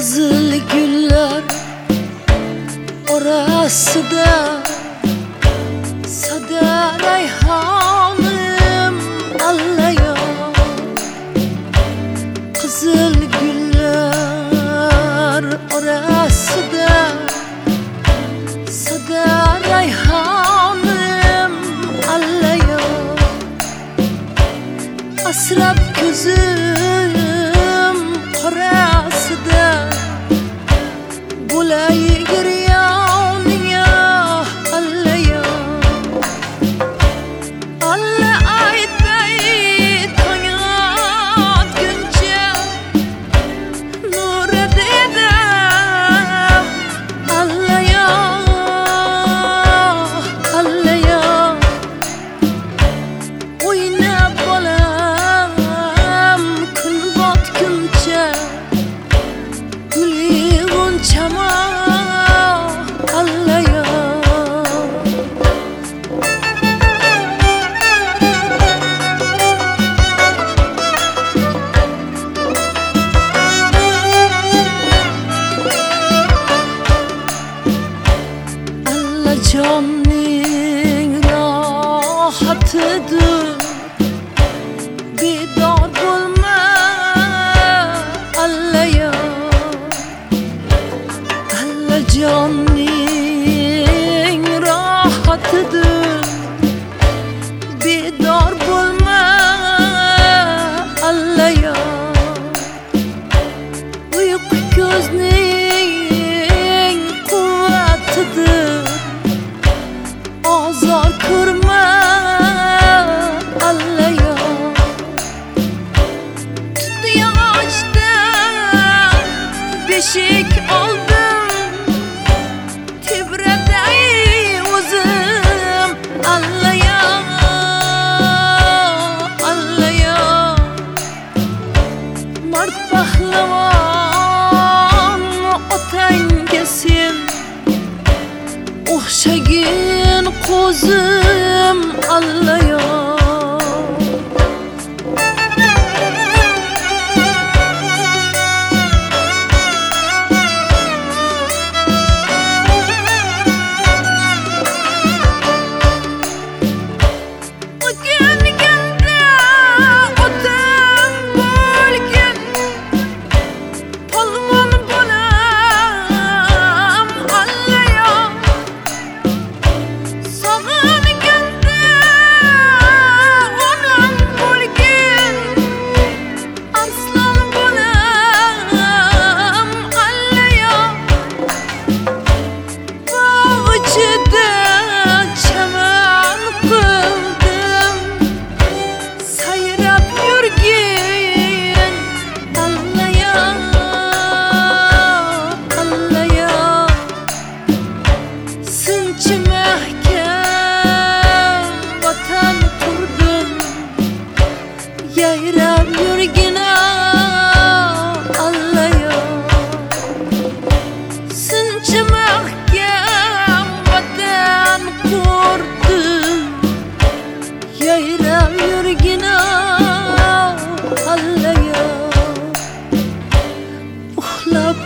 Kızıl güller orasıda sada reyhanım allaya. Kızıl güller orasıda sada reyhanım allaya. Asrab gözüm orasıda bulay giryan ya allaya. Alla aytay toyat günce nur dedem allaya allaya. Oynab bolam kun botguncha gullig'un chama allaya. Alla jonning rohatidir bedor bo'lma allaya. Alla jonning rohatidir bedor bo'lma allaya. Uyqu ko'zning quvvatidir ozor ko'rma allaya. Tutya ochdim beshik oldim tebratay o'zim allaya allaya. Mard pahlavon otangga sen o'xshagin qo'zim allaya. Yayrab yurgina allaya. Sinchi mahkam vatan qurdim yayrab yurgina allaya. Uxlab